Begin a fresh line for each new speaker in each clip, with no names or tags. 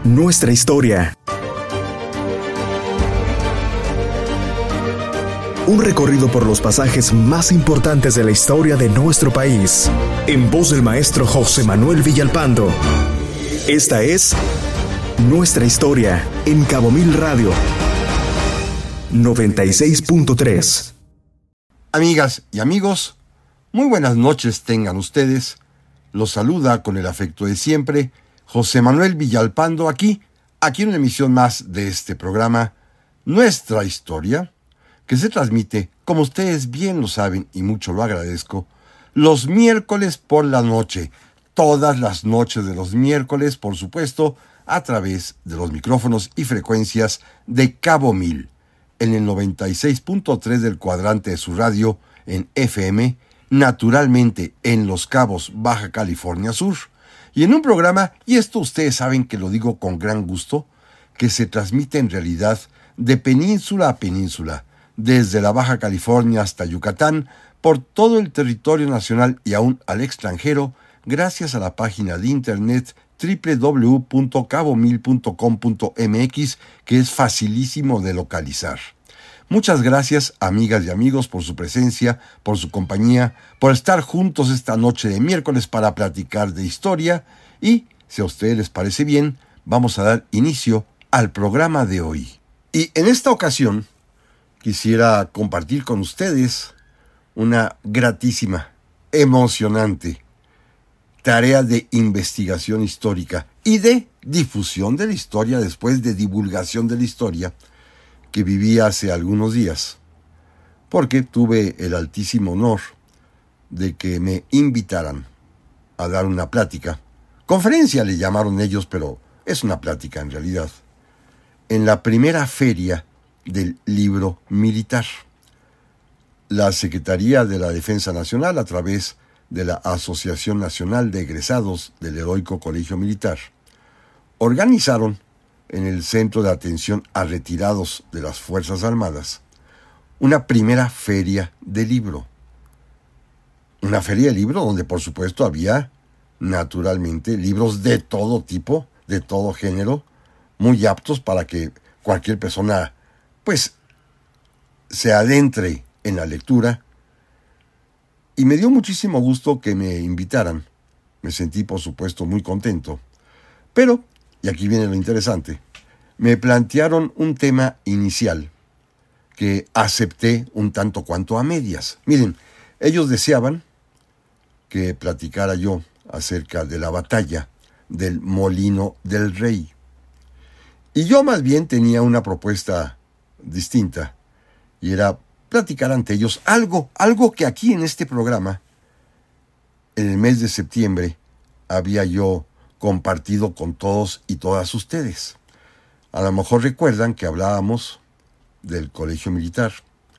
Nuestra historia. Un recorrido por los pasajes más importantes de la historia de nuestro país. En voz del maestro José Manuel Villalpando. Esta es Nuestra Historia en Cabo Mil Radio 96.3.
Amigas y amigos, muy buenas noches tengan ustedes. Los saluda con el afecto de siempre José Manuel Villalpando aquí en una emisión más de este programa Nuestra Historia, que se transmite, como ustedes bien lo saben y mucho lo agradezco, los miércoles por la noche, todas las noches de los miércoles, por supuesto, a través de los micrófonos y frecuencias de Cabo Mil, en el 96.3 del cuadrante de su radio en FM, naturalmente en Los Cabos, Baja California Sur, y en un programa, y esto ustedes saben que lo digo con gran gusto, que se transmite en realidad de península a península, desde la Baja California hasta Yucatán, por todo el territorio nacional y aún al extranjero, gracias a la página de internet www.cabomil.com.mx, que es facilísimo de localizar. Muchas gracias, amigas y amigos, por su presencia, por su compañía, por estar juntos esta noche de miércoles para platicar de historia y, si a ustedes les parece bien, vamos a dar inicio al programa de hoy. Y en esta ocasión quisiera compartir con ustedes una gratísima, emocionante tarea de investigación histórica y de difusión de la historia, después de divulgación de la historia, que viví hace algunos días, porque tuve el altísimo honor de que me invitaran a dar una plática, conferencia le llamaron ellos, pero es una plática en realidad, en la primera feria del libro militar. La Secretaría de la Defensa Nacional, a través de la Asociación Nacional de Egresados del Heroico Colegio Militar, organizaron en el Centro de Atención a Retirados de las Fuerzas Armadas una primera feria de libro. Una feria de libro donde por supuesto había naturalmente libros de todo tipo, de todo género, muy aptos para que cualquier persona pues se adentre en la lectura. Y me dio muchísimo gusto que me invitaran. Me sentí por supuesto muy contento. Pero, y aquí viene lo interesante, me plantearon un tema inicial que acepté un tanto cuanto a medias. Miren, ellos deseaban que platicara yo acerca de la batalla del Molino del Rey. Y yo más bien tenía una propuesta distinta, y era platicar ante ellos algo que aquí en este programa, en el mes de septiembre, había yo compartido con todos y todas ustedes. A lo mejor recuerdan que hablábamos del Colegio Militar,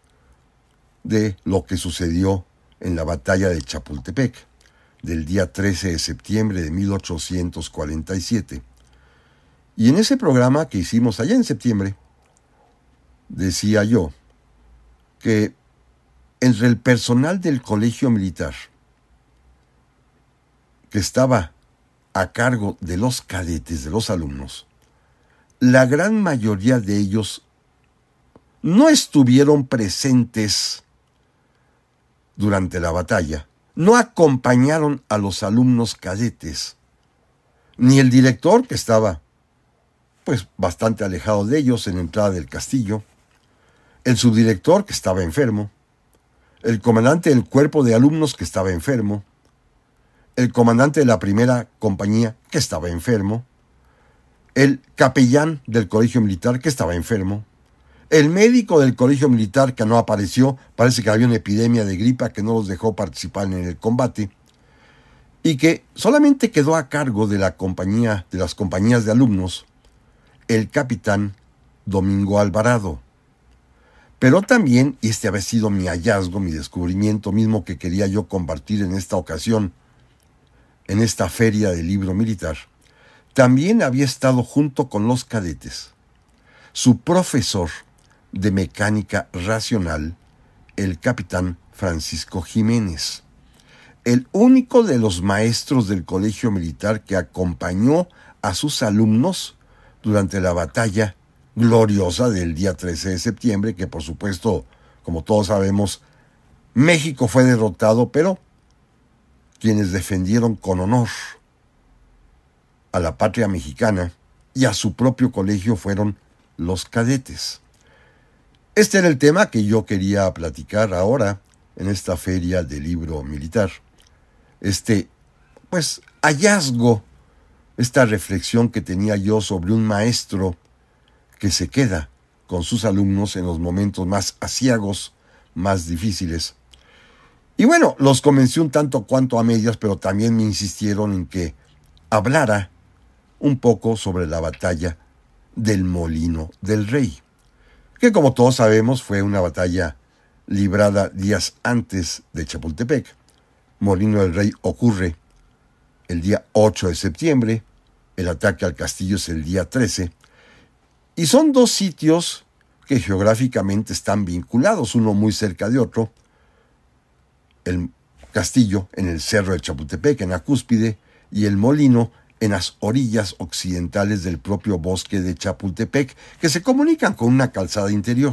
de lo que sucedió en la batalla de Chapultepec, del día 13 de septiembre de 1847. Y en ese programa que hicimos allá en septiembre, decía yo que entre el personal del Colegio Militar, que estaba a cargo de los cadetes, de los alumnos, la gran mayoría de ellos no estuvieron presentes durante la batalla, no acompañaron a los alumnos cadetes, ni el director, que estaba pues bastante alejado de ellos en la entrada del castillo, el subdirector, que estaba enfermo, el comandante del cuerpo de alumnos, que estaba enfermo, el comandante de la primera compañía, que estaba enfermo, el capellán del Colegio Militar, que estaba enfermo, el médico del Colegio Militar, que no apareció, parece que había una epidemia de gripa que no los dejó participar en el combate, y que solamente quedó a cargo de la compañía, de las compañías de alumnos, el capitán Domingo Alvarado. Pero también, y este había sido mi hallazgo, mi descubrimiento mismo que quería yo compartir en esta ocasión, en esta feria del libro militar, también había estado junto con los cadetes su profesor de mecánica racional, el capitán Francisco Jiménez, el único de los maestros del Colegio Militar que acompañó a sus alumnos durante la batalla gloriosa del día 13 de septiembre, que por supuesto, como todos sabemos, México fue derrotado, pero quienes defendieron con honor a la patria mexicana y a su propio colegio fueron los cadetes. Este era el tema que yo quería platicar ahora en esta feria del libro militar. Hallazgo, esta reflexión que tenía yo sobre un maestro que se queda con sus alumnos en los momentos más aciagos, más difíciles. Y bueno, los convencí un tanto cuanto a medias, pero también me insistieron en que hablara un poco sobre la batalla del Molino del Rey, que como todos sabemos fue una batalla librada días antes de Chapultepec. Molino del Rey ocurre el día 8 de septiembre, el ataque al castillo es el día 13, y son dos sitios que geográficamente están vinculados, uno muy cerca de otro, el castillo en el cerro de Chapultepec, en la cúspide, y el molino en las orillas occidentales del propio bosque de Chapultepec, que se comunican con una calzada interior.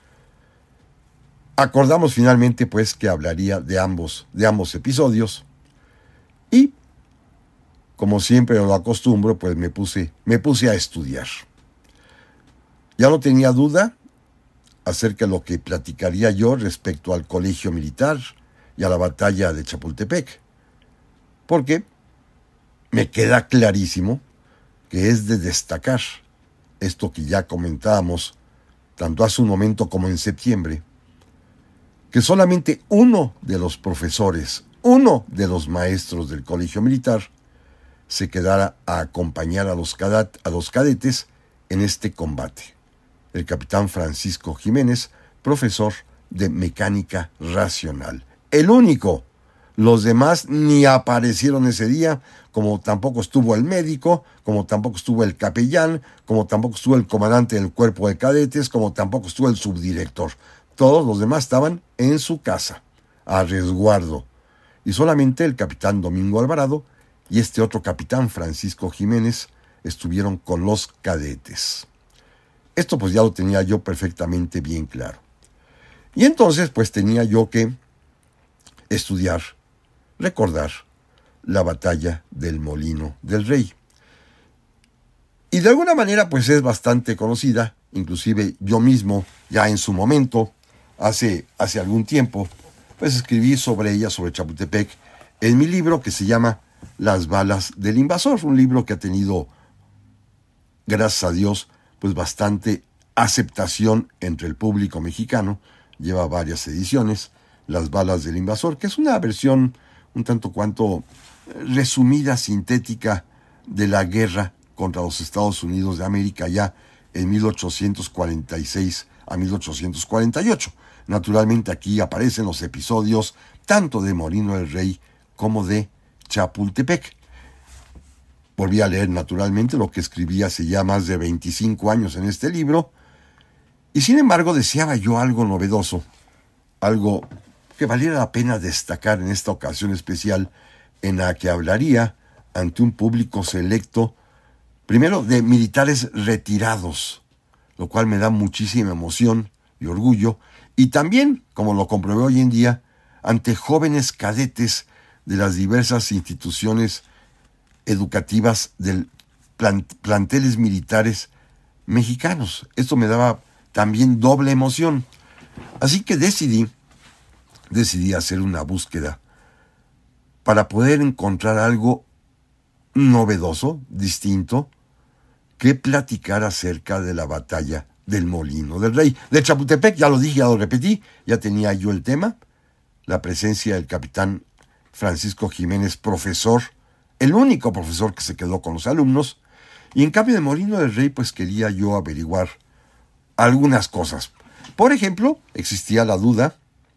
Acordamos finalmente, pues, que hablaría de ambos episodios, y, como siempre lo acostumbro, pues me puse a estudiar. Ya no tenía duda acerca de lo que platicaría yo respecto al colegio militar y a la batalla de Chapultepec, porque me queda clarísimo que es de destacar esto que ya comentábamos tanto hace un momento como en septiembre, que solamente uno de los profesores, uno de los maestros del colegio militar, se quedara a acompañar a los cadetes en este combate. El capitán Francisco Jiménez, profesor de mecánica racional. El único. Los demás ni aparecieron ese día, como tampoco estuvo el médico, como tampoco estuvo el capellán, como tampoco estuvo el comandante del cuerpo de cadetes, como tampoco estuvo el subdirector. Todos los demás estaban en su casa, a resguardo. Y solamente el capitán Domingo Alvarado y este otro capitán Francisco Jiménez estuvieron con los cadetes. Esto pues ya lo tenía yo perfectamente bien claro. Y entonces pues tenía yo que estudiar, recordar la batalla del Molino del Rey. Y de alguna manera pues es bastante conocida, inclusive yo mismo ya en su momento, hace algún tiempo, pues escribí sobre ella, sobre Chapultepec, en mi libro que se llama Las balas del invasor, un libro que ha tenido, gracias a Dios, pues bastante aceptación entre el público mexicano, lleva varias ediciones, Las balas del invasor, que es una versión un tanto cuanto resumida, sintética, de la guerra contra los Estados Unidos de América ya en 1846 a 1848. Naturalmente aquí aparecen los episodios tanto de Molino del Rey como de Chapultepec. Volví a leer naturalmente lo que escribí hace ya más de 25 años en este libro, y sin embargo deseaba yo algo novedoso, algo que valiera la pena destacar en esta ocasión especial en la que hablaría ante un público selecto, primero de militares retirados, lo cual me da muchísima emoción y orgullo, y también, como lo comprobé hoy en día, ante jóvenes cadetes de las diversas instituciones educativas del planteles militares mexicanos. Esto me daba también doble emoción. Así que decidí hacer una búsqueda para poder encontrar algo novedoso, distinto, que platicar acerca de la batalla del Molino del Rey. De Chapultepec, ya lo dije, ya lo repetí, ya tenía yo el tema, la presencia del capitán Francisco Jiménez, profesor, el único profesor que se quedó con los alumnos, y en cambio de Molino del Rey, pues quería yo averiguar algunas cosas. Por ejemplo, existía la duda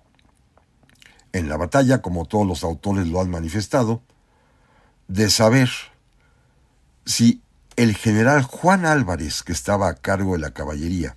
en la batalla, como todos los autores lo han manifestado, de saber si el general Juan Álvarez, que estaba a cargo de la caballería,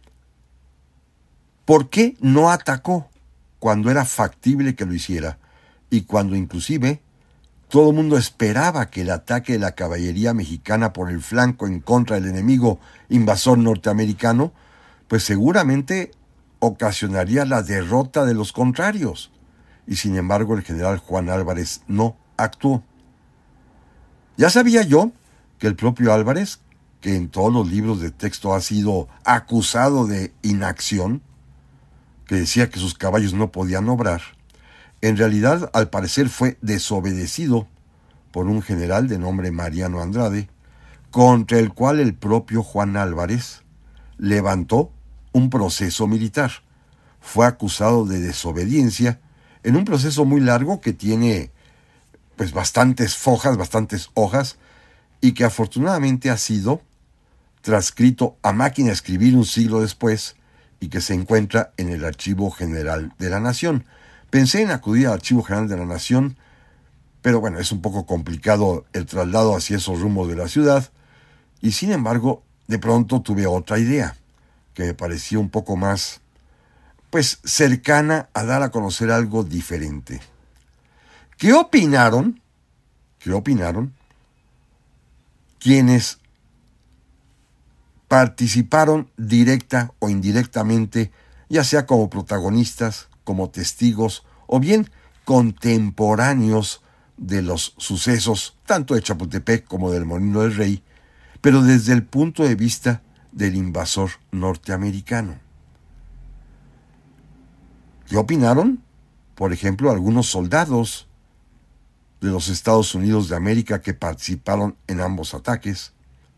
¿por qué no atacó cuando era factible que lo hiciera y cuando inclusive todo el mundo esperaba que el ataque de la caballería mexicana por el flanco en contra del enemigo invasor norteamericano, pues seguramente ocasionaría la derrota de los contrarios. Y sin embargo el general Juan Álvarez no actuó. Ya sabía yo que el propio Álvarez, que en todos los libros de texto ha sido acusado de inacción, que decía que sus caballos no podían obrar, en realidad al parecer fue desobedecido por un general de nombre Mariano Andrade, contra el cual el propio Juan Álvarez levantó un proceso militar. Fue acusado de desobediencia en un proceso muy largo que tiene pues bastantes hojas, y que afortunadamente ha sido transcrito a máquina de escribir un siglo después y que se encuentra en el Archivo General de la Nación. Pensé en acudir al Archivo General de la Nación, pero bueno, es un poco complicado el traslado hacia esos rumbos de la ciudad, y sin embargo, de pronto tuve otra idea, que me parecía un poco más, pues, cercana a dar a conocer algo diferente. ¿Qué opinaron quienes participaron directa o indirectamente, ya sea como protagonistas, como testigos, o bien contemporáneos de los sucesos, tanto de Chapultepec como del Molino del Rey, pero desde el punto de vista del invasor norteamericano? ¿Qué opinaron, por ejemplo, algunos soldados de los Estados Unidos de América que participaron en ambos ataques?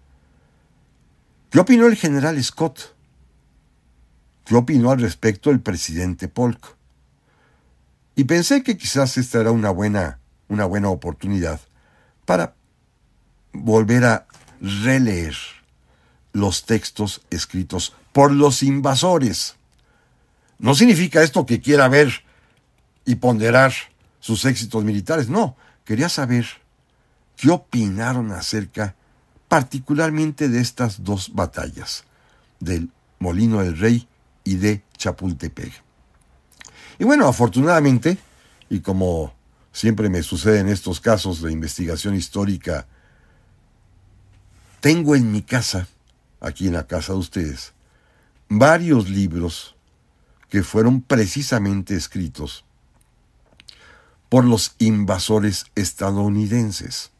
¿Qué opinó el general Scott? ¿Qué opinó al respecto el presidente Polk? Y pensé que quizás esta era una buena oportunidad para volver a releer los textos escritos por los invasores. No significa esto que quiera ver y ponderar sus éxitos militares, no. Quería saber qué opinaron acerca particularmente de estas dos batallas, del Molino del Rey y de Chapultepec. Y bueno, afortunadamente, y como siempre me sucede en estos casos de investigación histórica, tengo en mi casa, aquí en la casa de ustedes, varios libros que fueron precisamente escritos por los invasores estadounidenses.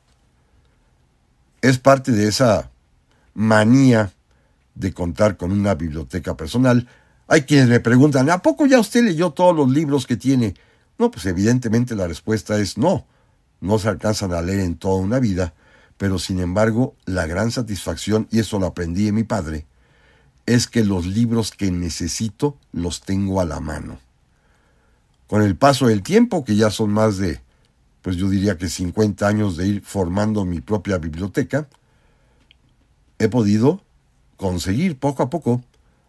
Es parte de esa manía de contar con una biblioteca personal. Hay quienes me preguntan, ¿a poco ya usted leyó todos los libros que tiene? No, pues evidentemente la respuesta es no. No se alcanzan a leer en toda una vida, pero sin embargo, la gran satisfacción, y eso lo aprendí de mi padre, es que los libros que necesito los tengo a la mano. Con el paso del tiempo, que ya son más de, pues yo diría que 50 años de ir formando mi propia biblioteca, he podido conseguir poco a poco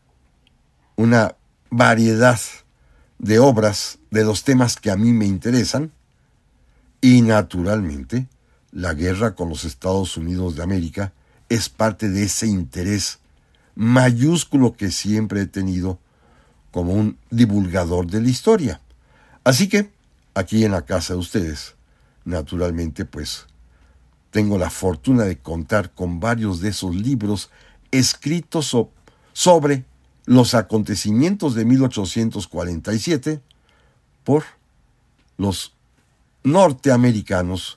una variedad de obras de los temas que a mí me interesan, y naturalmente la guerra con los Estados Unidos de América es parte de ese interés mayúsculo que siempre he tenido como un divulgador de la historia. Así que, aquí en la casa de ustedes, naturalmente, pues, tengo la fortuna de contar con varios de esos libros escritos sobre los acontecimientos de 1847 por los norteamericanos,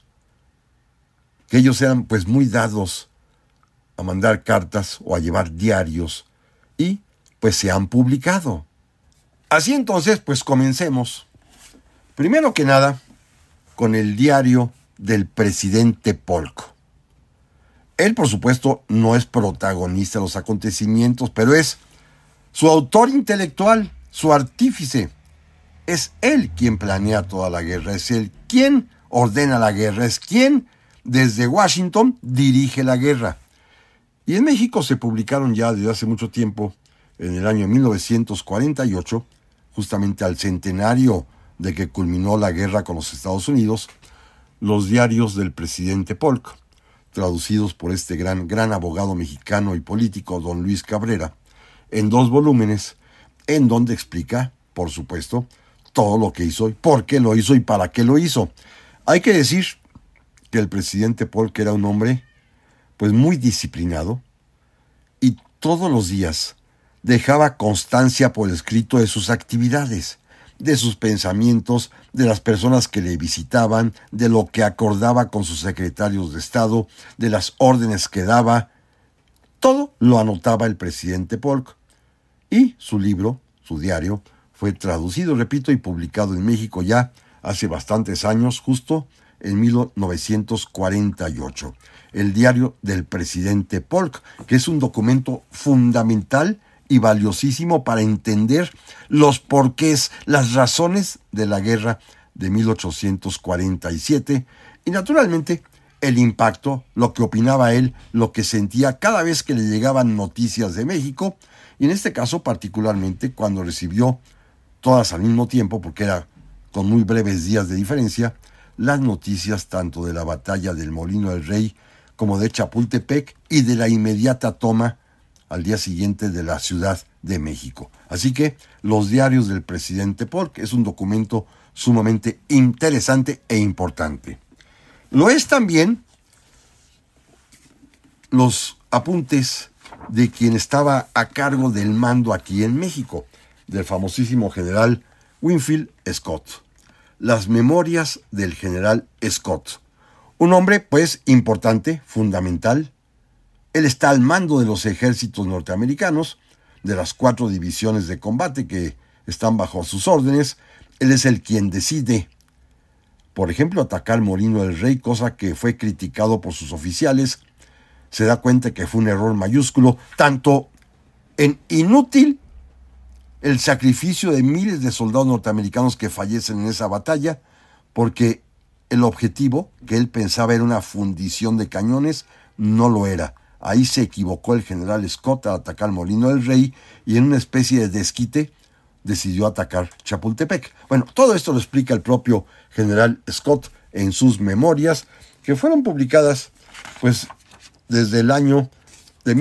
que ellos eran pues muy dados a mandar cartas o a llevar diarios, y pues se han publicado. Así entonces, pues comencemos. Primero que nada, con el diario del presidente Polk. Él, por supuesto, no es protagonista de los acontecimientos, pero es su autor intelectual, su artífice. Es él quien planea toda la guerra, es él quien ordena la guerra, es quien desde Washington dirige la guerra. Y en México se publicaron ya desde hace mucho tiempo, en el año 1948, justamente al centenario de que culminó la guerra con los Estados Unidos, los diarios del presidente Polk, traducidos por este gran abogado mexicano y político, don Luis Cabrera, en 2 volúmenes, en donde explica, por supuesto, todo lo que hizo y por qué lo hizo y para qué lo hizo. Hay que decir que el presidente Polk era un hombre pues muy disciplinado y todos los días dejaba constancia por escrito de sus actividades, de sus pensamientos, de las personas que le visitaban, de lo que acordaba con sus secretarios de Estado, de las órdenes que daba. Todo lo anotaba el presidente Polk. Y su libro, su diario, fue traducido, repito, y publicado en México ya hace bastantes años, justo en 1948. El diario del presidente Polk, que es un documento fundamental y valiosísimo para entender los porqués, las razones de la guerra de 1847 y naturalmente el impacto, lo que opinaba él, lo que sentía cada vez que le llegaban noticias de México, y en este caso particularmente cuando recibió todas al mismo tiempo, porque era con muy breves días de diferencia, las noticias tanto de la batalla del Molino del Rey como de Chapultepec y de la inmediata toma al día siguiente de la Ciudad de México. Así que los diarios del presidente Polk es un documento sumamente interesante e importante. Lo es también los apuntes de quien estaba a cargo del mando aquí en México, del famosísimo general Winfield Scott. Las memorias del general Scott. Un hombre, pues, importante, fundamental. Él está al mando de los ejércitos norteamericanos, de las 4 divisiones de combate que están bajo sus órdenes. Él es el quien decide, por ejemplo, atacar Molino del Rey, cosa que fue criticado por sus oficiales. Se da cuenta que fue un error mayúsculo, tanto en inútil el sacrificio de miles de soldados norteamericanos que fallecen en esa batalla, porque el objetivo que él pensaba era una fundición de cañones, no lo era. Ahí se equivocó el general Scott al atacar Molino del Rey y en una especie de desquite decidió atacar Chapultepec. Bueno, todo esto lo explica el propio general Scott en sus memorias, que fueron publicadas pues desde el año de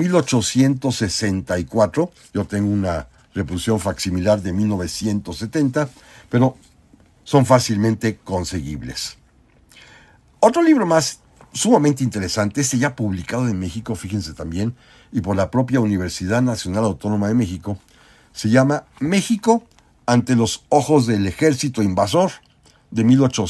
1864. Yo tengo una reproducción facsimilar de 1970, pero son fácilmente conseguibles. Otro libro más sumamente interesante, este ya publicado en México, fíjense también, y por la propia Universidad Nacional Autónoma de México, se llama México ante los ojos del ejército invasor, de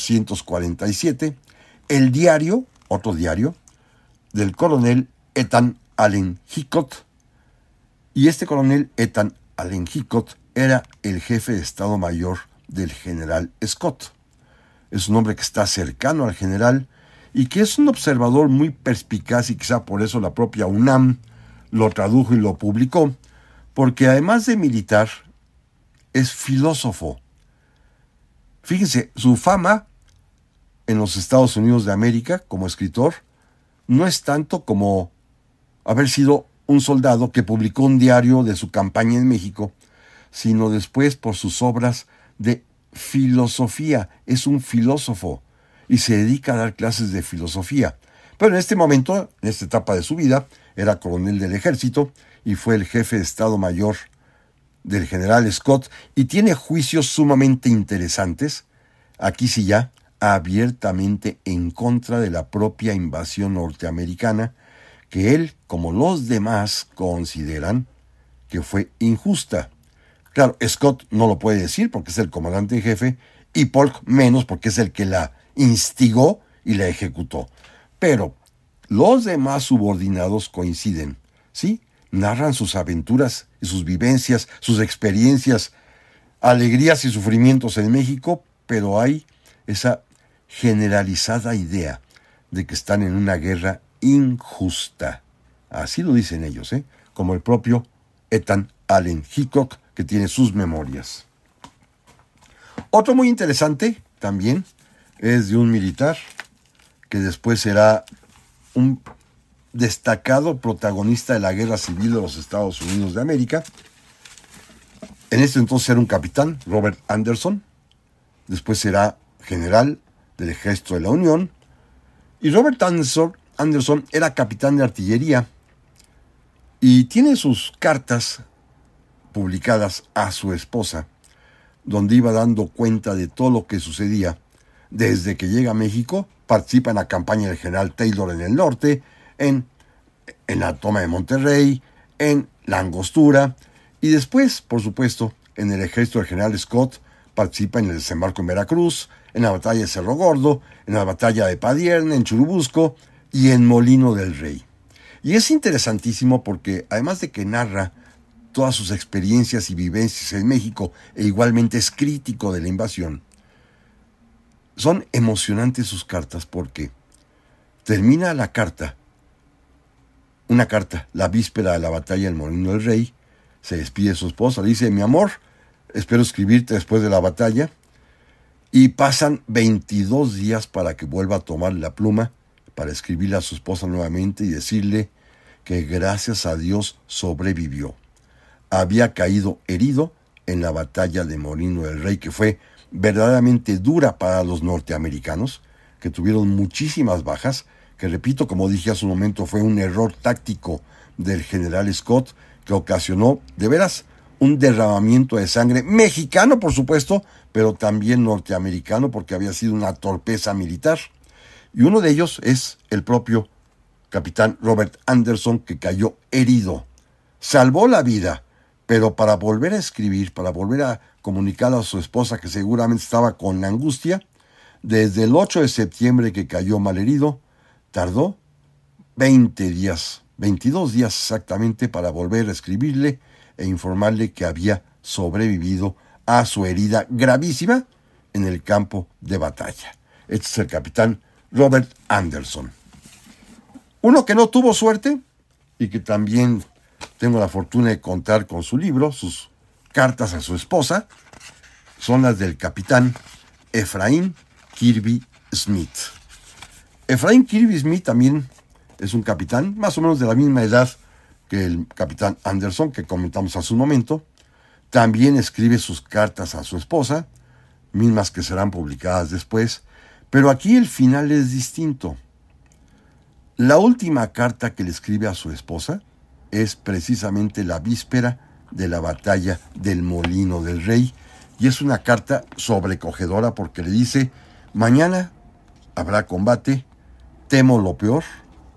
1847, el diario, otro diario, del coronel Ethan Allen Hickok, y este coronel Ethan Allen Hickok era el jefe de Estado Mayor del general Scott. Es un hombre que está cercano al general y que es un observador muy perspicaz, y quizá por eso la propia UNAM lo tradujo y lo publicó, porque además de militar, es filósofo. Fíjense, su fama en los Estados Unidos de América como escritor no es tanto como haber sido un soldado que publicó un diario de su campaña en México, sino después por sus obras de filosofía. Es un filósofo y se dedica a dar clases de filosofía. Pero en este momento, en esta etapa de su vida, era coronel del ejército y fue el jefe de Estado Mayor del general Scott, y tiene juicios sumamente interesantes, aquí sí ya, abiertamente en contra de la propia invasión norteamericana, que él, como los demás, consideran que fue injusta. Claro, Scott no lo puede decir porque es el comandante en jefe, y Polk menos porque es el que la instigó y la ejecutó. Pero los demás subordinados coinciden, ¿sí? Narran sus aventuras y sus vivencias, sus experiencias, alegrías y sufrimientos en México, pero hay esa generalizada idea de que están en una guerra injusta. Así lo dicen ellos, como el propio Ethan Allen Hickok, que tiene sus memorias. Otro muy interesante también es de un militar que después será un destacado protagonista de la Guerra Civil de los Estados Unidos de América. En este entonces era un capitán, Robert Anderson. Después será general del Ejército de la Unión. Y Robert Anderson era capitán de artillería y tiene sus cartas publicadas a su esposa, donde iba dando cuenta de todo lo que sucedía desde que llega a México participa en la campaña del general Taylor en el norte, en la toma de Monterrey, en la Angostura, y después, por supuesto, en el ejército del general Scott, participa en el desembarco en Veracruz, en la batalla de Cerro Gordo, en la batalla de Padierna, en Churubusco y en Molino del Rey. Y es interesantísimo porque, además de que narra todas sus experiencias y vivencias en México, e igualmente es crítico de la invasión, son emocionantes sus cartas porque termina una carta, la víspera de la batalla del Molino del Rey, se despide de su esposa, le dice: mi amor, espero escribirte después de la batalla, y pasan 22 días para que vuelva a tomar la pluma, para escribirle a su esposa nuevamente y decirle que gracias a Dios sobrevivió. Había caído herido en la batalla de Molino del Rey, que fue verdaderamente dura para los norteamericanos, que tuvieron muchísimas bajas, que repito, como dije hace un momento, fue un error táctico del general Scott, que ocasionó, de veras, un derramamiento de sangre mexicano, por supuesto, pero también norteamericano, porque había sido una torpeza militar. Y uno de ellos es el propio capitán Robert Anderson, que cayó herido. Salvó la vida, pero para volver a escribir, para volver a comunicar a su esposa, que seguramente estaba con la angustia, desde el 8 de septiembre que cayó malherido, tardó 22 días exactamente para volver a escribirle e informarle que había sobrevivido a su herida gravísima en el campo de batalla. Este es el capitán Robert Anderson. Uno que no tuvo suerte y que también tengo la fortuna de contar con su libro, sus cartas a su esposa, son las del capitán Ephraim Kirby Smith. Ephraim Kirby Smith también es un capitán más o menos de la misma edad que el capitán Anderson, que comentamos hace un momento. También escribe sus cartas a su esposa, mismas que serán publicadas después, pero aquí el final es distinto. La última carta que le escribe a su esposa es precisamente la víspera de la batalla del Molino del Rey, y es una carta sobrecogedora porque le dice: mañana habrá combate, temo lo peor,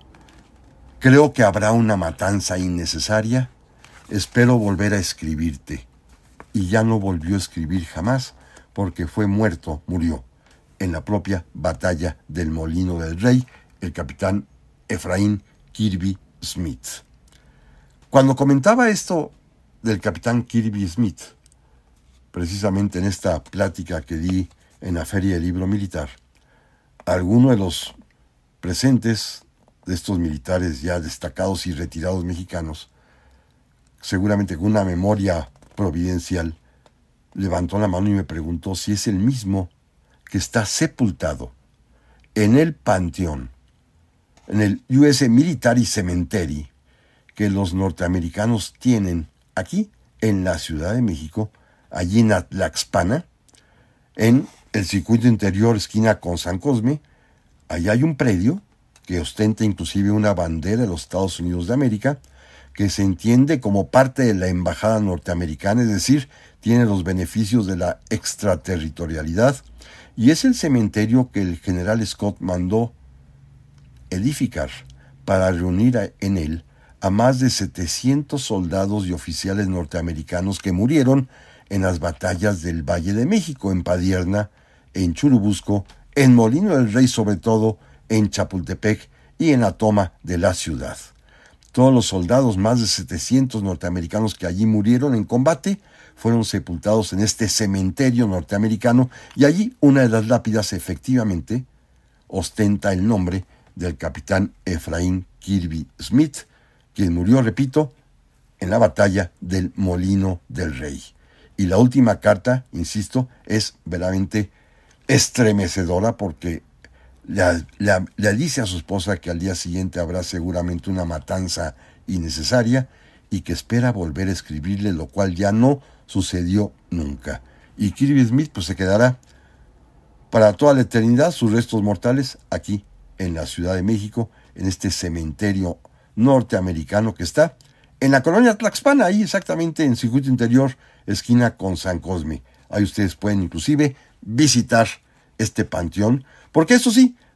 creo que habrá una matanza innecesaria, espero volver a escribirte. Y ya no volvió a escribir jamás, porque murió en la propia batalla del Molino del Rey, el capitán Ephraim Kirby Smith. Cuando comentaba esto del capitán Kirby Smith, precisamente en esta plática que di en la Feria del Libro Militar, alguno de los presentes de estos militares ya destacados y retirados mexicanos, seguramente con una memoria providencial, levantó la mano y me preguntó si es el mismo que está sepultado en el panteón, en el US Military Cemetery, que los norteamericanos tienen aquí en la Ciudad de México, allí en Tlaxpana, en el circuito interior esquina con San Cosme. Allá hay un predio que ostenta inclusive una bandera de los Estados Unidos de América, que se entiende como parte de la embajada norteamericana, es decir, tiene los beneficios de la extraterritorialidad, y es el cementerio que el general Scott mandó edificar para reunir en él a más de 700 soldados y oficiales norteamericanos que murieron en las batallas del Valle de México, en Padierna, en Churubusco, en Molino del Rey, sobre todo en Chapultepec y en la toma de la ciudad. Todos los soldados, más de 700 norteamericanos que allí murieron en combate, fueron sepultados en este cementerio norteamericano, y allí una de las lápidas efectivamente ostenta el nombre del capitán Ephraim Kirby Smith, quien murió, repito, en la batalla del Molino del Rey. Y la última carta, insisto, es verdaderamente estremecedora porque le dice a su esposa que al día siguiente habrá seguramente una matanza innecesaria y que espera volver a escribirle, lo cual ya no sucedió nunca. Y Kirby Smith pues se quedará para toda la eternidad, sus restos mortales, aquí en la Ciudad de México, en este cementerio norteamericano que está en la colonia Tlaxpana, ahí exactamente en circuito interior, esquina con San Cosme. Ahí ustedes pueden inclusive visitar este panteón, porque eso sí,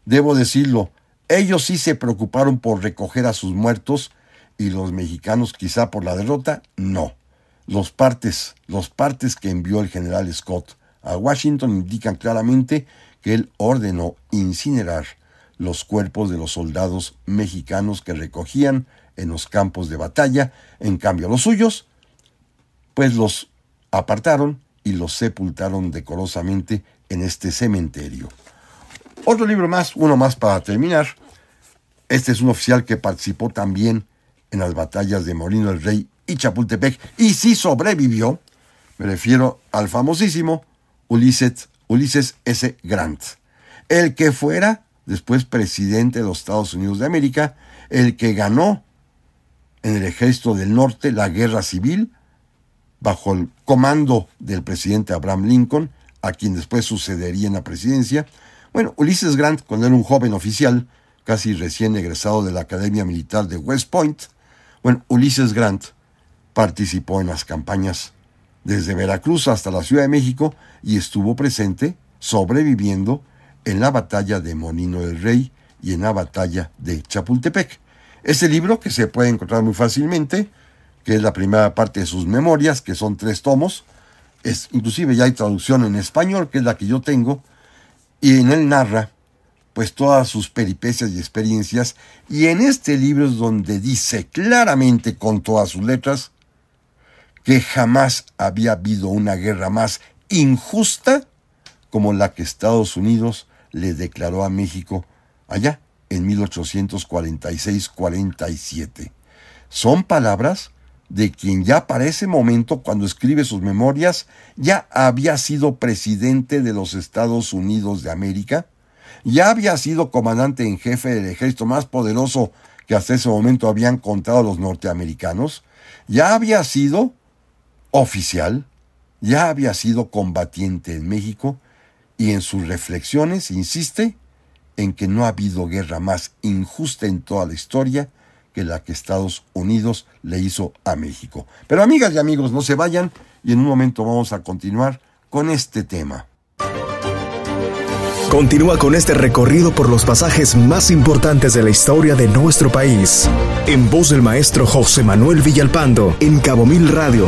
debo decirlo, ellos sí se preocuparon por recoger a sus muertos y los mexicanos quizá por la derrota, no. Los partes que envió el general Scott a Washington indican claramente que él ordenó incinerar los cuerpos de los soldados mexicanos que recogían en los campos de batalla. En cambio, los suyos, pues los apartaron y los sepultaron decorosamente en este cementerio. Otro libro más, uno más para terminar. Este es un oficial que participó también en las batallas de Molino del Rey y Chapultepec, y sí sobrevivió. Me refiero al famosísimo Ulises S. Grant, el que fuera después presidente de los Estados Unidos de América, el que ganó en el Ejército del Norte la Guerra Civil bajo el comando del presidente Abraham Lincoln, a quien después sucedería en la presidencia. Bueno, Ulises Grant, cuando era un joven oficial, casi recién egresado de la Academia Militar de West Point, Ulises Grant participó en las campañas desde Veracruz hasta la Ciudad de México y estuvo presente, sobreviviendo en la batalla de Molino del Rey y en la batalla de Chapultepec. Este libro, que se puede encontrar muy fácilmente, que es la primera parte de sus memorias, que son 3 tomos, inclusive ya hay traducción en español, que es la que yo tengo, y en él narra pues todas sus peripecias y experiencias, y en este libro es donde dice claramente, con todas sus letras, que jamás había habido una guerra más injusta como la que Estados Unidos le declaró a México allá en 1846-47. Son palabras de quien ya para ese momento, cuando escribe sus memorias, ya había sido presidente de los Estados Unidos de América, ya había sido comandante en jefe del ejército más poderoso que hasta ese momento habían contado los norteamericanos, ya había sido oficial, ya había sido combatiente en México, y en sus reflexiones insiste en que no ha habido guerra más injusta en toda la historia que la que Estados Unidos le hizo a México. Pero amigas y amigos, no se vayan, y en un momento vamos a continuar con este tema.
Continúa con este recorrido por los pasajes más importantes de la historia de nuestro país, en voz del maestro José Manuel Villalpando, en Cabo Mil Radio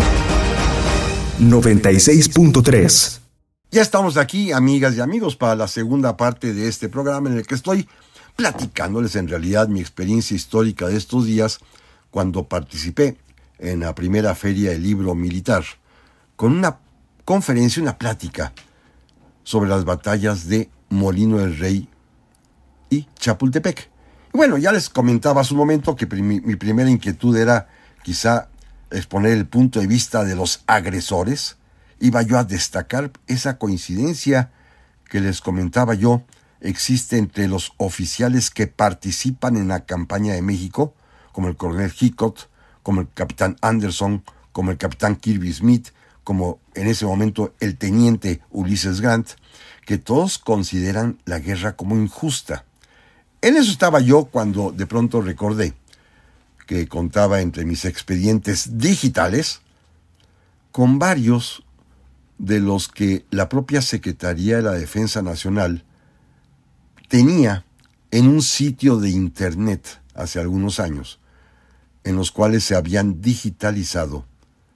96.3.
Ya estamos aquí, amigas y amigos, para la segunda parte de este programa, en el que estoy platicándoles en realidad mi experiencia histórica de estos días, cuando participé en la primera feria del libro militar, con una conferencia, una plática sobre las batallas de Molino del Rey y Chapultepec. Y bueno, ya les comentaba hace un momento que mi primera inquietud era quizá exponer el punto de vista de los agresores. Iba yo a destacar esa coincidencia que les comentaba yo existe entre los oficiales que participan en la campaña de México, como el coronel Hickok, como el capitán Anderson, como el capitán Kirby Smith, como en ese momento el teniente Ulises Grant, que todos consideran la guerra como injusta. En eso estaba yo cuando de pronto recordé que contaba entre mis expedientes digitales con varios de los que la propia Secretaría de la Defensa Nacional tenía en un sitio de internet hace algunos años, en los cuales se habían digitalizado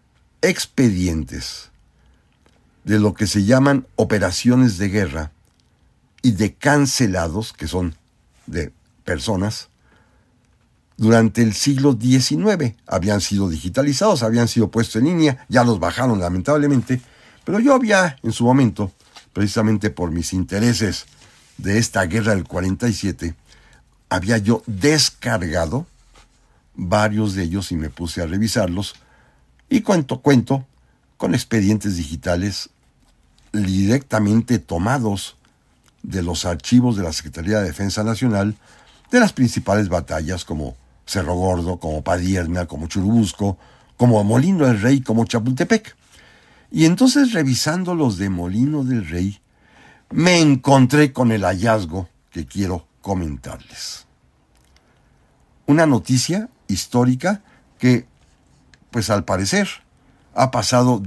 expedientes de lo que se llaman operaciones de guerra y de cancelados, que son de personas, durante el siglo XIX. Habían sido digitalizados, habían sido puestos en línea, ya los bajaron lamentablemente, pero yo había en su momento, precisamente por mis intereses de esta guerra del 47, había yo descargado varios de ellos y me puse a revisarlos, y cuento con expedientes digitales directamente tomados de los archivos de la Secretaría de Defensa Nacional, de las principales batallas como Cerro Gordo, como Padierna, como Churubusco, como Molino del Rey, como Chapultepec. Y entonces, revisando los de Molino del Rey, me encontré con el hallazgo que quiero comentarles. Una noticia histórica que, pues al parecer, ha pasado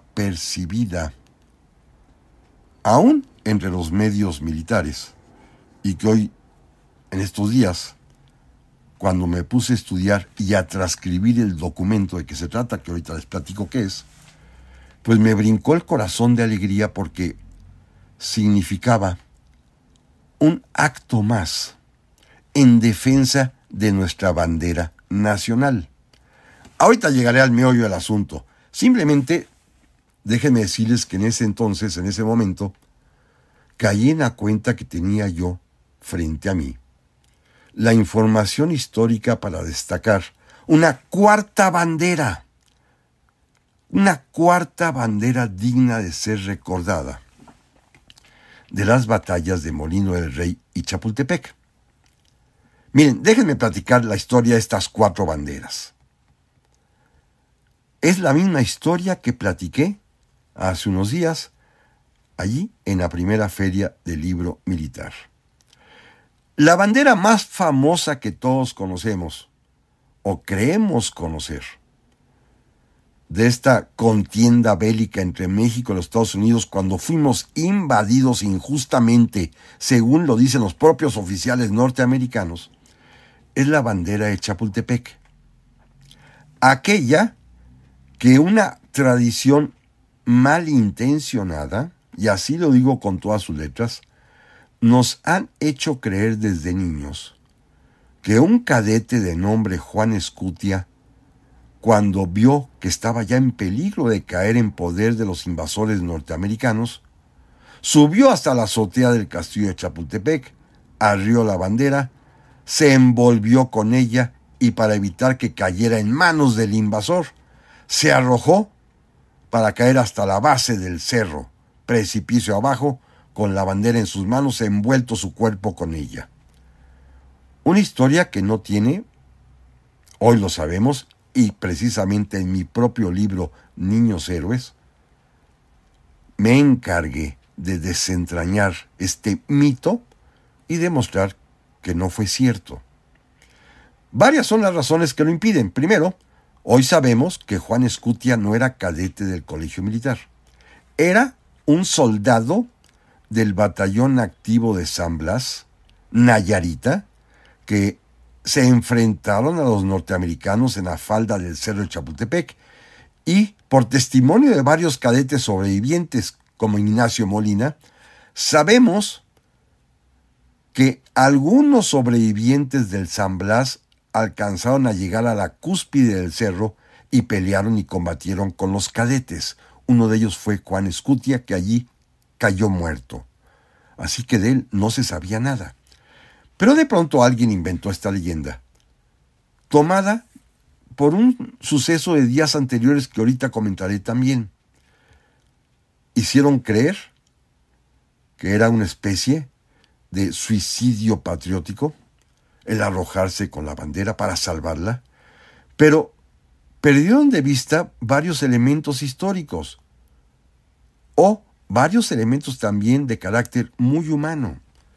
desapercibida, aún entre los medios militares, y que hoy, en estos días, cuando me puse a estudiar y a transcribir el documento de que se trata, que ahorita les platico qué es, pues me brincó el corazón de alegría porque significaba un acto más en defensa de nuestra bandera nacional. Ahorita llegaré al meollo del asunto. Simplemente déjenme decirles que en ese entonces, en ese momento, caí en la cuenta que tenía yo frente a mí la información histórica para destacar una cuarta bandera digna de ser recordada, de las batallas de Molino del Rey y Chapultepec. Miren, déjenme platicar la historia de estas 4 banderas. Es la misma historia que platiqué hace unos días allí en la primera feria del libro militar. La bandera más famosa que todos conocemos, o creemos conocer, de esta contienda bélica entre México y los Estados Unidos cuando fuimos invadidos injustamente, según lo dicen los propios oficiales norteamericanos, es la bandera de Chapultepec. Aquella que una tradición malintencionada, y así lo digo con todas sus letras, nos han hecho creer desde niños que un cadete de nombre Juan Escutia, cuando vio que estaba ya en peligro de caer en poder de los invasores norteamericanos, subió hasta la azotea del castillo de Chapultepec, arrió la bandera, se envolvió con ella y para evitar que cayera en manos del invasor, se arrojó para caer hasta la base del cerro, precipicio abajo, con la bandera en sus manos, envuelto su cuerpo con ella. Una historia que no tiene, hoy lo sabemos, y precisamente en mi propio libro Niños Héroes, me encargué de desentrañar este mito y demostrar que no fue cierto. Varias son las razones que lo impiden. Primero, hoy sabemos que Juan Escutia no era cadete del colegio militar. Era un soldado del batallón activo de San Blas, Nayarita, que se enfrentaron a los norteamericanos en la falda del cerro de Chapultepec y, por testimonio de varios cadetes sobrevivientes como Ignacio Molina, sabemos que algunos sobrevivientes del San Blas alcanzaron a llegar a la cúspide del cerro y pelearon y combatieron con los cadetes. Uno de ellos fue Juan Escutia, que allí cayó muerto. Así que de él no se sabía nada. Pero de pronto alguien inventó esta leyenda, tomada por un suceso de días anteriores que ahorita comentaré también. Hicieron creer que era una especie de suicidio patriótico el arrojarse con la bandera para salvarla, pero perdieron de vista varios elementos históricos o varios elementos también de carácter muy humano.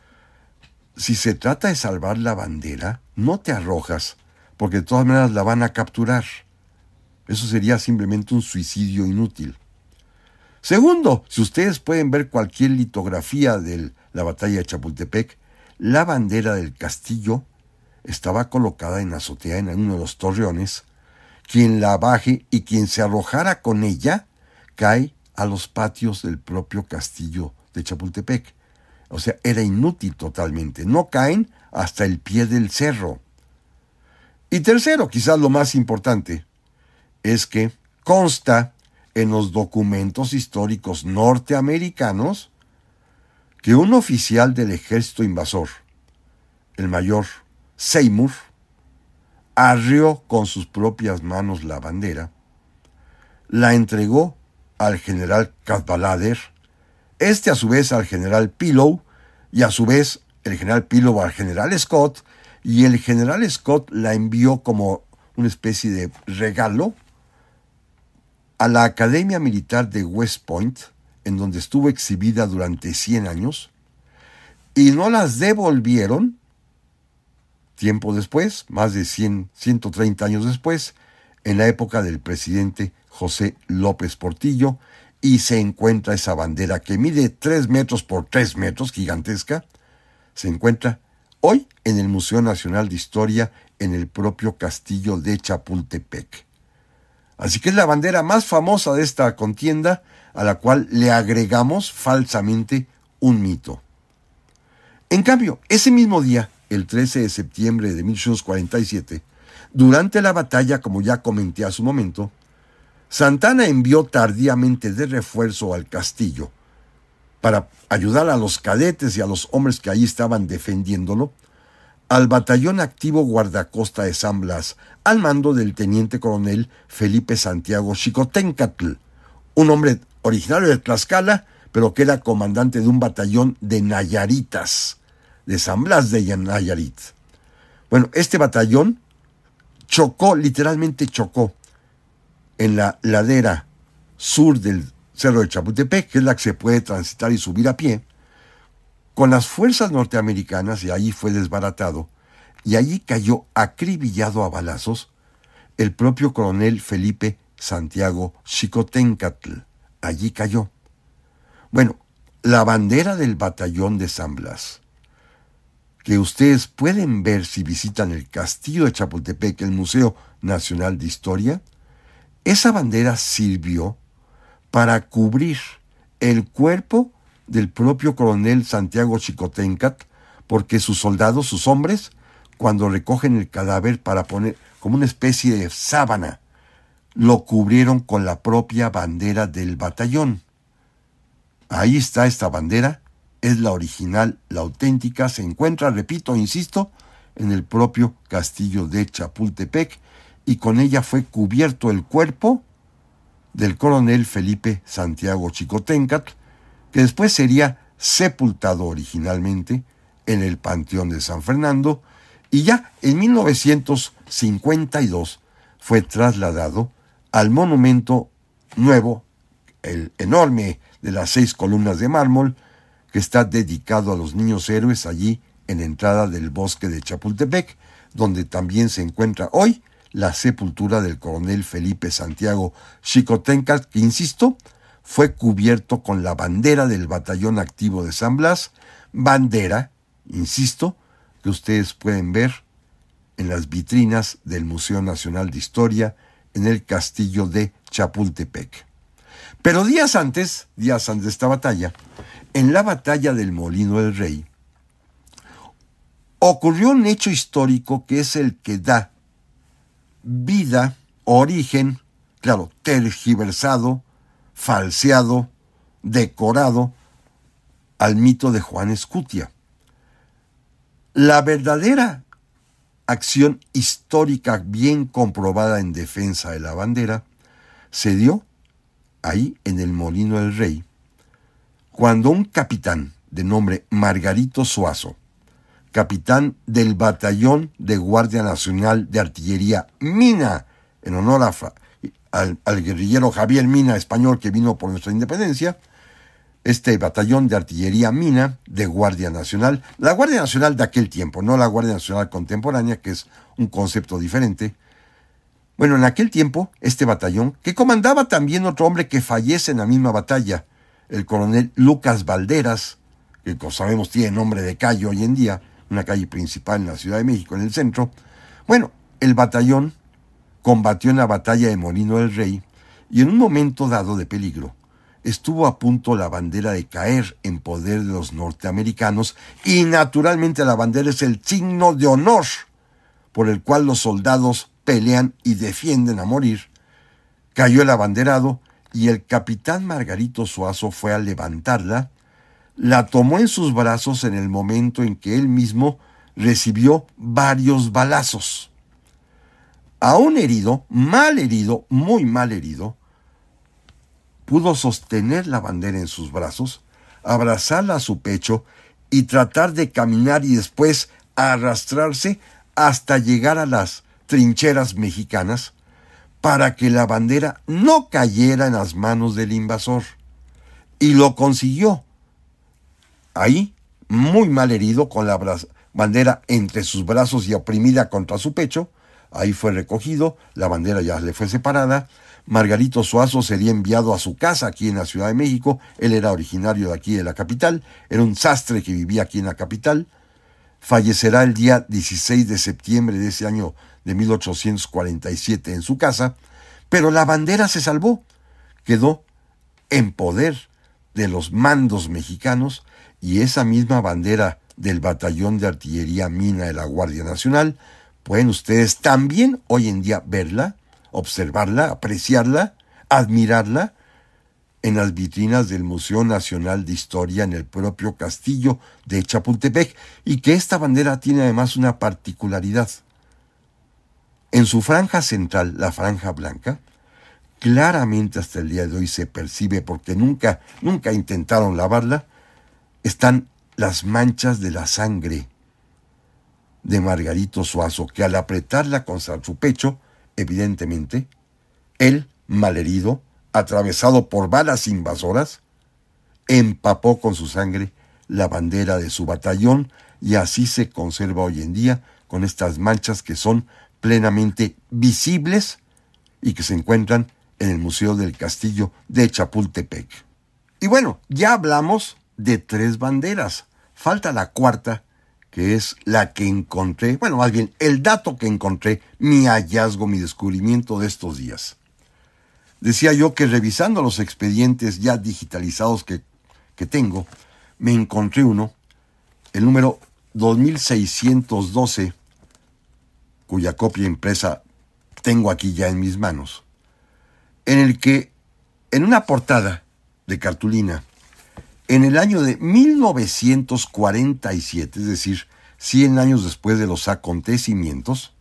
Si se trata de salvar la bandera, no te arrojas, porque de todas maneras la van a capturar. Eso sería simplemente un suicidio inútil. Segundo, si ustedes pueden ver cualquier litografía de la batalla de Chapultepec, la bandera del castillo estaba colocada en la azotea en uno de los torreones. Quien la baje y quien se arrojara con ella cae a los patios del propio castillo de Chapultepec. O sea, era inútil totalmente. No caen hasta el pie del cerro. Y tercero, quizás lo más importante, es que consta en los documentos históricos norteamericanos que un oficial del ejército invasor, el mayor Seymour, arrió con sus propias manos la bandera, la entregó al general Cadwalader, este a su vez al general Pillow, y a su vez el general Pillow al general Scott, y el general Scott la envió como una especie de regalo a la Academia Militar de West Point, en donde estuvo exhibida durante 100 años, y no las devolvieron tiempo después, más de 130 años después, en la época del presidente José López Portillo, y se encuentra esa bandera que mide 3 metros por 3 metros, gigantesca, se encuentra hoy en el Museo Nacional de Historia en el propio castillo de Chapultepec. Así que es la bandera más famosa de esta contienda, a la cual le agregamos falsamente un mito. En cambio, ese mismo día, el 13 de septiembre de 1847, durante la batalla, como ya comenté a su momento, Santa Anna envió tardíamente de refuerzo al castillo para ayudar a los cadetes y a los hombres que allí estaban defendiéndolo, al batallón activo guardacosta de San Blas, al mando del teniente coronel Felipe Santiago Xicoténcatl, un hombre originario de Tlaxcala, pero que era comandante de un batallón de Nayaritas, de San Blas de Nayarit. Bueno, este batallón literalmente chocó en la ladera sur del Cerro de Chapultepec, que es la que se puede transitar y subir a pie, con las fuerzas norteamericanas, y allí fue desbaratado, y allí cayó acribillado a balazos el propio coronel Felipe Santiago Xicoténcatl. Allí cayó. Bueno, la bandera del batallón de San Blas, que ustedes pueden ver si visitan el castillo de Chapultepec, el Museo Nacional de Historia, esa bandera sirvió para cubrir el cuerpo del propio coronel Santiago Xicoténcatl, porque sus soldados, sus hombres, cuando recogen el cadáver para poner como una especie de sábana, lo cubrieron con la propia bandera del batallón. Ahí está esta bandera, es la original, la auténtica, se encuentra, repito, insisto, en el propio castillo de Chapultepec, y con ella fue cubierto el cuerpo del coronel Felipe Santiago Xicoténcatl, que después sería sepultado originalmente en el Panteón de San Fernando, y ya en 1952 fue trasladado al monumento nuevo, el enorme de las 6 columnas de mármol, que está dedicado a los niños héroes allí en la entrada del bosque de Chapultepec, donde también se encuentra hoy la sepultura del coronel Felipe Santiago Xicoténcatl, que, insisto, fue cubierto con la bandera del batallón activo de San Blas, bandera, insisto, que ustedes pueden ver en las vitrinas del Museo Nacional de Historia en el castillo de Chapultepec. Pero días antes de esta batalla, en la batalla del Molino del Rey, ocurrió un hecho histórico que es el que da vida, origen, claro, tergiversado, falseado, decorado, al mito de Juan Escutia. La verdadera acción histórica bien comprobada en defensa de la bandera se dio ahí en el Molino del Rey, cuando un capitán de nombre Margarito Suazo, capitán del Batallón de Guardia Nacional de Artillería Mina, en honor al guerrillero Javier Mina, español, que vino por nuestra independencia, este batallón de artillería Mina de Guardia Nacional, la Guardia Nacional de aquel tiempo, no la Guardia Nacional contemporánea, que es un concepto diferente. Bueno, en aquel tiempo, este batallón, que comandaba también otro hombre que fallece en la misma batalla, el coronel Lucas Valderas, que como sabemos tiene nombre de calle hoy en día, una calle principal en la Ciudad de México, en el centro. Bueno, el batallón combatió en la batalla de Molino del Rey, y en un momento dado de peligro, estuvo a punto la bandera de caer en poder de los norteamericanos, y naturalmente la bandera es el signo de honor por el cual los soldados pelean y defienden a morir. Cayó el abanderado y el capitán Margarito Suazo fue a levantarla, la tomó en sus brazos en el momento en que él mismo recibió varios balazos. Aún herido, muy mal herido, pudo sostener la bandera en sus brazos, abrazarla a su pecho y tratar de caminar y después arrastrarse hasta llegar a las trincheras mexicanas para que la bandera no cayera en las manos del invasor. Y lo consiguió. Ahí, muy mal herido, con la bandera entre sus brazos y oprimida contra su pecho, ahí fue recogido, la bandera ya le fue separada. Margarito Suazo sería enviado a su casa aquí en la Ciudad de México. Él era originario de aquí de la capital, era un sastre que vivía aquí en la capital. fallecerá el día 16 de septiembre de ese año de 1847 en su casa, pero la bandera se salvó, quedó en poder de los mandos mexicanos, y esa misma bandera del Batallón de Artillería Mina de la Guardia Nacional, pueden ustedes también hoy en día verla, observarla, apreciarla, admirarla en las vitrinas del Museo Nacional de Historia en el propio castillo de Chapultepec, y que esta bandera tiene además una particularidad. En su franja central, la franja blanca, claramente hasta el día de hoy se percibe, porque nunca intentaron lavarla, están las manchas de la sangre de Margarito Zuazo, que al apretarla contra su pecho, evidentemente, él, malherido, atravesado por balas invasoras, empapó con su sangre la bandera de su batallón, y así se conserva hoy en día, con estas manchas que son plenamente visibles y que se encuentran en el Museo del Castillo de Chapultepec. Y bueno, ya hablamos de 3 banderas. Falta la cuarta, que es la que encontré, bueno, más bien el dato que encontré, mi hallazgo, mi descubrimiento de estos días. Decía yo que revisando los expedientes ya digitalizados que tengo, me encontré uno, el número 2612, cuya copia impresa tengo aquí ya en mis manos, en el que, en una portada de cartulina, en el año de 1947, es decir, 100 años después de los acontecimientos,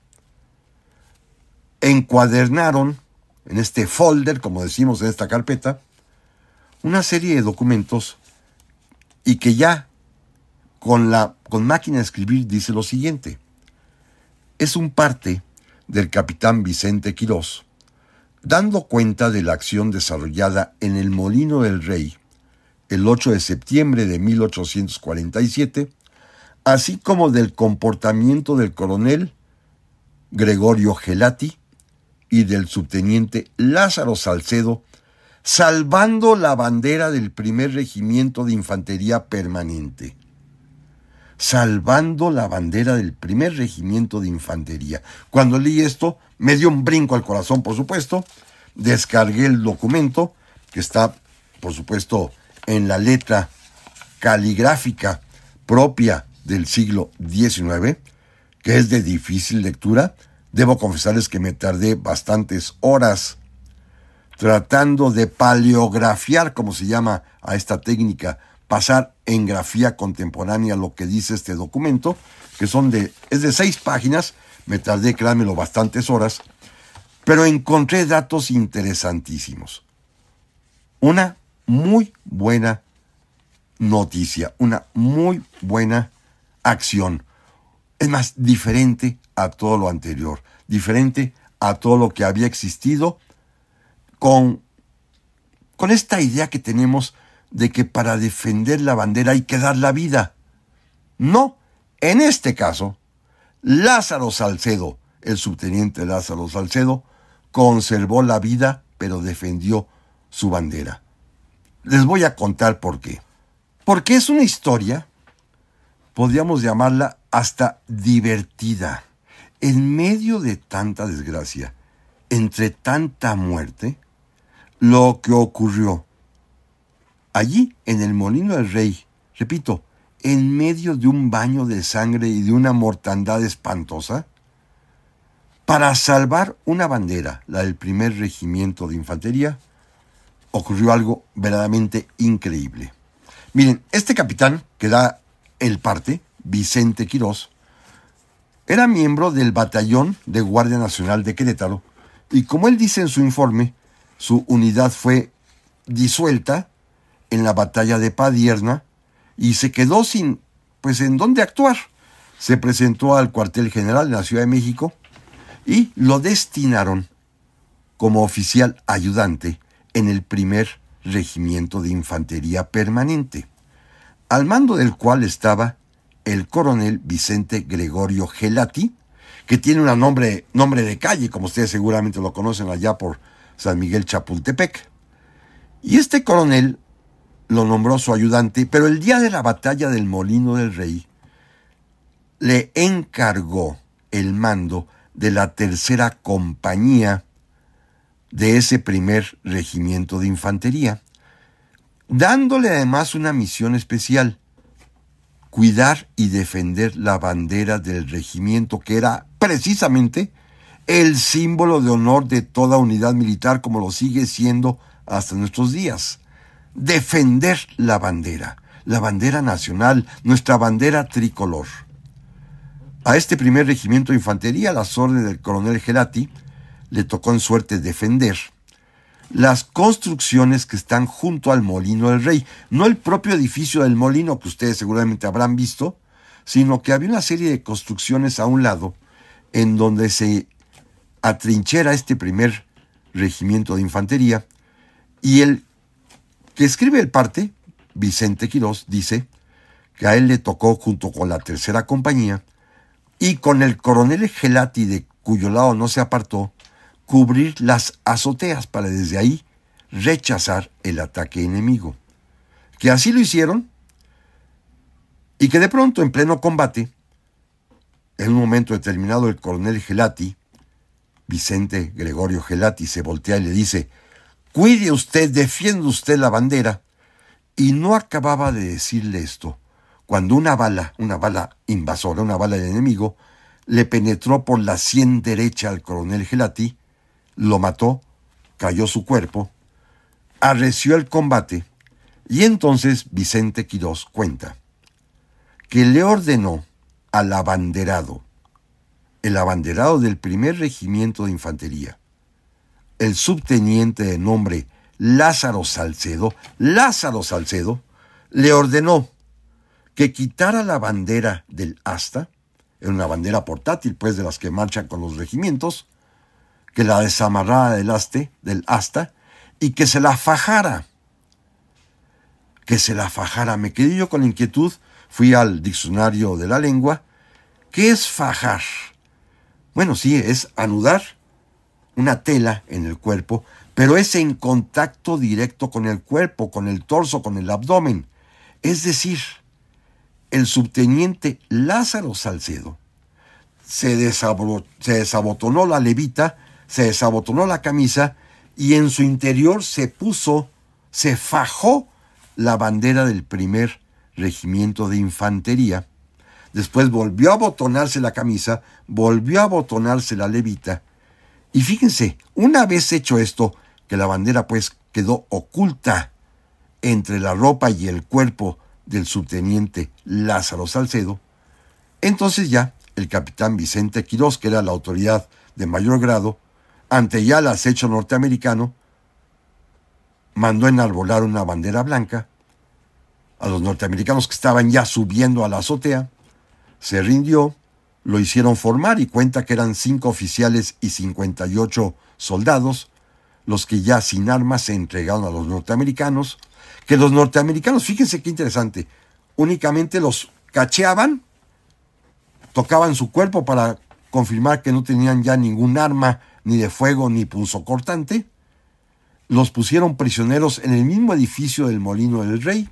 encuadernaron en este folder, como decimos en esta carpeta, una serie de documentos, y que ya con máquina de escribir dice lo siguiente: es un parte del capitán Vicente Quirós, dando cuenta de la acción desarrollada en el Molino del Rey el 8 de septiembre de 1847, así como del comportamiento del coronel Gregorio Gelati y del subteniente Lázaro Salcedo, salvando la bandera del primer regimiento de infantería permanente. Salvando la bandera del primer regimiento de infantería. Cuando leí esto, me dio un brinco al corazón, por supuesto. Descargué el documento, que está, por supuesto, en la letra caligráfica propia del siglo XIX, que es de difícil lectura. Debo confesarles que me tardé bastantes horas tratando de paleografiar, como se llama a esta técnica, pasar en grafía contemporánea lo que dice este documento, que es de 6 páginas, me tardé, créanmelo, bastantes horas, pero encontré datos interesantísimos. Una muy buena noticia, una muy buena acción. Es más, diferente a todo lo anterior, diferente a todo lo que había existido, con esta idea que tenemos de que para defender la bandera hay que dar la vida. No, en este caso, Lázaro Salcedo, el subteniente Lázaro Salcedo, conservó la vida, pero defendió su bandera. Les voy a contar por qué. Porque es una historia, podríamos llamarla hasta divertida. En medio de tanta desgracia, entre tanta muerte, lo que ocurrió allí en el Molino del Rey, repito, en medio de un baño de sangre y de una mortandad espantosa, para salvar una bandera, la del primer regimiento de infantería, ocurrió algo verdaderamente increíble. Miren, este capitán que da el parte, Vicente Quirós, era miembro del Batallón de Guardia Nacional de Querétaro, y como él dice en su informe, su unidad fue disuelta en la batalla de Padierna y se quedó sin, en dónde actuar. Se presentó al cuartel general de la Ciudad de México y lo destinaron como oficial ayudante en el primer regimiento de infantería permanente, al mando del cual estaba el coronel Vicente Gregorio Gelati, que tiene un nombre de calle, como ustedes seguramente lo conocen allá por San Miguel Chapultepec. Y este coronel lo nombró su ayudante, pero el día de la batalla del Molino del Rey, le encargó el mando de la tercera compañía de ese primer regimiento de infantería, dándole además una misión especial: cuidar y defender la bandera del regimiento, que era precisamente el símbolo de honor de toda unidad militar, como lo sigue siendo hasta nuestros días. Defender la bandera nacional, nuestra bandera tricolor. A este primer regimiento de infantería, a las órdenes del coronel Gelati, le tocó en suerte defender las construcciones que están junto al Molino del Rey. No el propio edificio del molino, que ustedes seguramente habrán visto, sino que había una serie de construcciones a un lado en donde se atrinchera este primer regimiento de infantería. Y el que escribe el parte, Vicente Quirós, dice que a él le tocó, junto con la tercera compañía y con el coronel Gelati, de cuyo lado no se apartó, cubrir las azoteas para desde ahí rechazar el ataque enemigo. Que así lo hicieron, y que de pronto, en pleno combate, en un momento determinado, el coronel Gelati, Vicente Gregorio Gelati, se voltea y le dice: cuide usted, defiende usted la bandera. Y no acababa de decirle esto cuando una bala invasora, una bala del enemigo, le penetró por la sien derecha al coronel Gelati, lo mató, cayó su cuerpo, arreció el combate, y entonces Vicente Quirós cuenta que le ordenó al abanderado, el abanderado del primer regimiento de infantería, el subteniente de nombre Lázaro Salcedo, le ordenó que quitara la bandera del asta, era una bandera portátil, pues, de las que marchan con los regimientos, que la desamarrara del asta, y que se la fajara. Me quedé yo con inquietud, fui al diccionario de la lengua. ¿Qué es fajar? Bueno, sí, es anudar una tela en el cuerpo, pero es en contacto directo con el cuerpo, con el torso, con el abdomen. Es decir, el subteniente Lázaro Salcedo se desabotonó la levita, se desabotonó la camisa, y en su interior se fajó la bandera del primer regimiento de infantería. Después volvió a abotonarse la camisa, volvió a abotonarse la levita. Y fíjense, una vez hecho esto, que la bandera pues quedó oculta entre la ropa y el cuerpo del subteniente Lázaro Salcedo, entonces ya el capitán Vicente Quirós, que era la autoridad de mayor grado, ante ya el acecho norteamericano, mandó enarbolar una bandera blanca a los norteamericanos que estaban ya subiendo a la azotea. Se rindió, lo hicieron formar, y cuenta que eran 5 oficiales y 58 soldados los que ya sin armas se entregaron a los norteamericanos, que los norteamericanos, fíjense qué interesante, únicamente los cacheaban, tocaban su cuerpo para confirmar que no tenían ya ningún arma, ni de fuego, ni punzocortante, los pusieron prisioneros en el mismo edificio del Molino del Rey.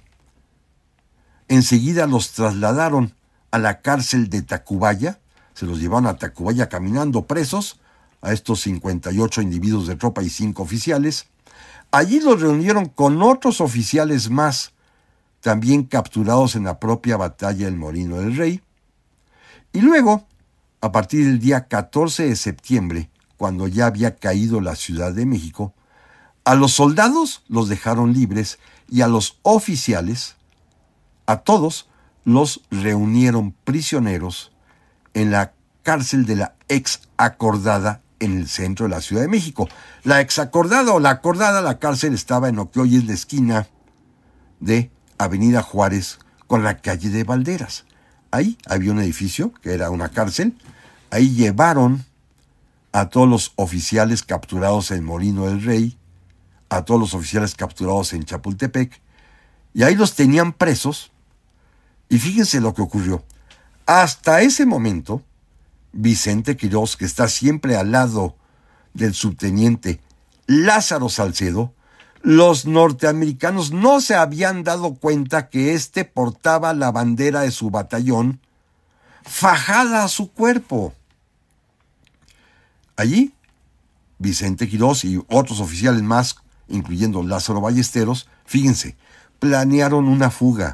Enseguida los trasladaron a la cárcel de Tacubaya, se los llevaron a Tacubaya caminando presos, a estos 58 individuos de tropa y 5 oficiales. Allí los reunieron con otros oficiales más, también capturados en la propia batalla del Molino del Rey. Y luego, a partir del día 14 de septiembre, cuando ya había caído la Ciudad de México, a los soldados los dejaron libres, y a los oficiales, a todos, los reunieron prisioneros en la cárcel de la Ex Acordada en el centro de la Ciudad de México. La Ex Acordada o la Acordada, la cárcel estaba en lo que hoy es la esquina de Avenida Juárez con la calle de Valderas. Ahí había un edificio que era una cárcel. Ahí llevaron a todos los oficiales capturados en Molino del Rey, a todos los oficiales capturados en Chapultepec, y ahí los tenían presos. Y fíjense lo que ocurrió. Hasta ese momento, Vicente Quirós, que está siempre al lado del subteniente Lázaro Salcedo, los norteamericanos no se habían dado cuenta que éste portaba la bandera de su batallón, fajada a su cuerpo. Allí, Vicente Quirós y otros oficiales más, incluyendo Lázaro Ballesteros, fíjense, planearon una fuga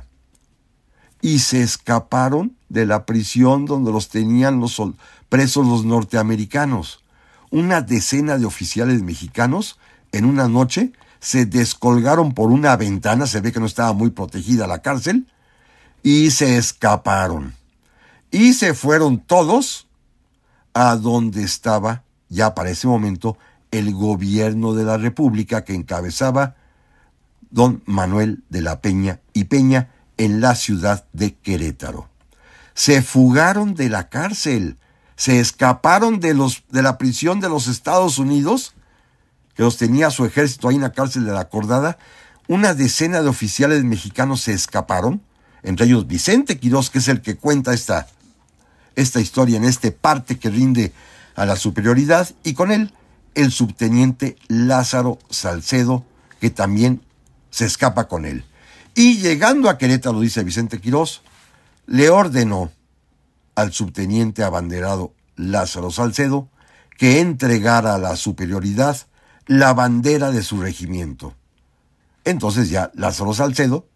y se escaparon de la prisión donde los tenían los presos los norteamericanos. Una decena de oficiales mexicanos en una noche se descolgaron por una ventana, se ve que no estaba muy protegida la cárcel, y se escaparon. Y se fueron todos a donde estaba, ya para ese momento, el gobierno de la República que encabezaba don Manuel de la Peña y Peña en la ciudad de Querétaro. Se fugaron de la cárcel, se escaparon de la prisión de los Estados Unidos, que los tenía su ejército ahí en la cárcel de la Acordada. Una decena de oficiales mexicanos se escaparon, entre ellos Vicente Quirós, que es el que cuenta esta historia en este parte que rinde a la superioridad, y con él el subteniente Lázaro Salcedo, que también se escapa con él. Y llegando a Querétaro, dice Vicente Quirós, le ordenó al subteniente abanderado Lázaro Salcedo que entregara a la superioridad la bandera de su regimiento. Entonces ya Lázaro Salcedo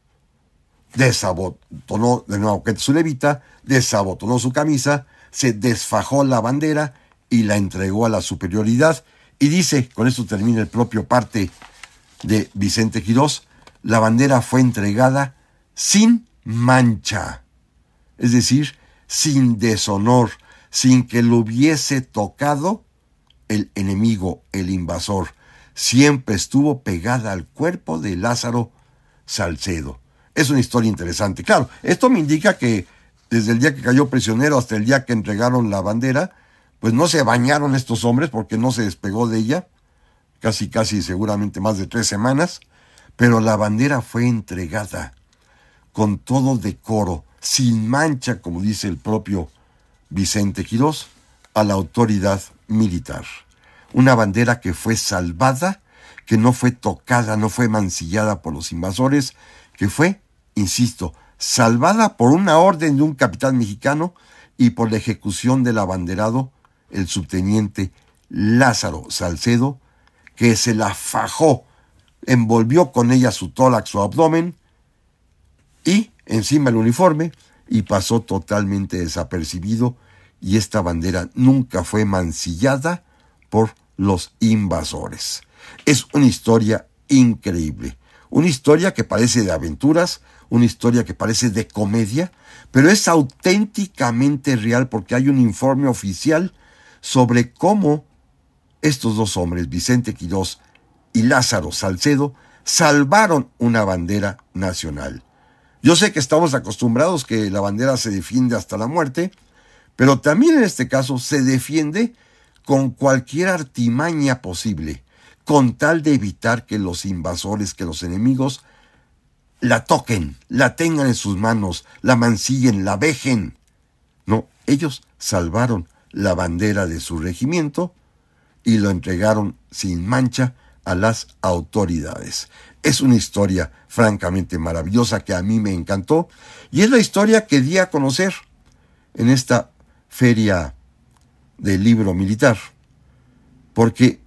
desabotonó de nuevo su levita, desabotonó su camisa, se desfajó la bandera y la entregó a la superioridad. Y dice, con esto termina el propio parte de Vicente Quirós, la bandera fue entregada sin mancha, es decir, sin deshonor, sin que lo hubiese tocado el enemigo, el invasor. Siempre estuvo pegada al cuerpo de Lázaro Salcedo. Es una historia interesante. Claro, esto me indica que desde el día que cayó prisionero hasta el día que entregaron la bandera, pues no se bañaron estos hombres porque no se despegó de ella, casi seguramente más de 3 semanas, pero la bandera fue entregada con todo decoro, sin mancha, como dice el propio Vicente Quirós, a la autoridad militar. Una bandera que fue salvada, que no fue tocada, no fue mancillada por los invasores, que fue, insisto, salvada por una orden de un capitán mexicano y por la ejecución del abanderado, el subteniente Lázaro Salcedo, que se la fajó, envolvió con ella su tórax, su abdomen, y encima el uniforme, y pasó totalmente desapercibido, y esta bandera nunca fue mancillada por los invasores. Es una historia increíble, una historia que parece de aventuras, una historia que parece de comedia, pero es auténticamente real porque hay un informe oficial sobre cómo estos dos hombres, Vicente Quirós y Lázaro Salcedo, salvaron una bandera nacional. Yo sé que estamos acostumbrados que la bandera se defiende hasta la muerte, pero también en este caso se defiende con cualquier artimaña posible, con tal de evitar que los invasores, que los enemigos la toquen, la tengan en sus manos, la mancillen, la vejen. No, ellos salvaron la bandera de su regimiento y lo entregaron sin mancha a las autoridades. Es una historia francamente maravillosa que a mí me encantó y es la historia que di a conocer en esta feria del libro militar, porque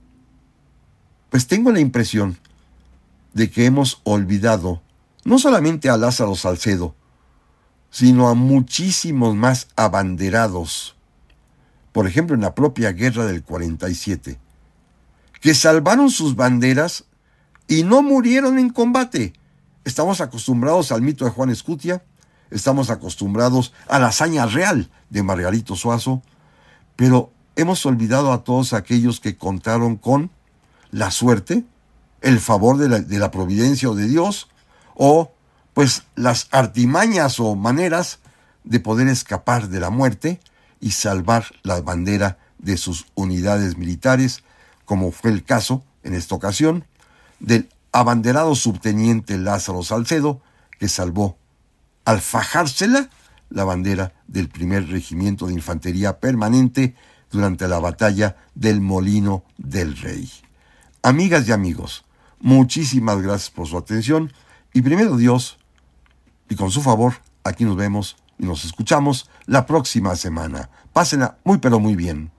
pues tengo la impresión de que hemos olvidado no solamente a Lázaro Salcedo, sino a muchísimos más abanderados, por ejemplo en la propia guerra del 47, que salvaron sus banderas y no murieron en combate. Estamos acostumbrados al mito de Juan Escutia, estamos acostumbrados a la hazaña real de Margarito Suazo, pero hemos olvidado a todos aquellos que contaron con la suerte, el favor de la providencia o de Dios, o pues las artimañas o maneras de poder escapar de la muerte y salvar la bandera de sus unidades militares, como fue el caso en esta ocasión del abanderado subteniente Lázaro Salcedo, que salvó al fajársela la bandera del primer regimiento de infantería permanente durante la batalla del Molino del Rey. Amigas y amigos, muchísimas gracias por su atención y primero Dios, y con su favor, aquí nos vemos y nos escuchamos la próxima semana. Pásenla muy pero muy bien.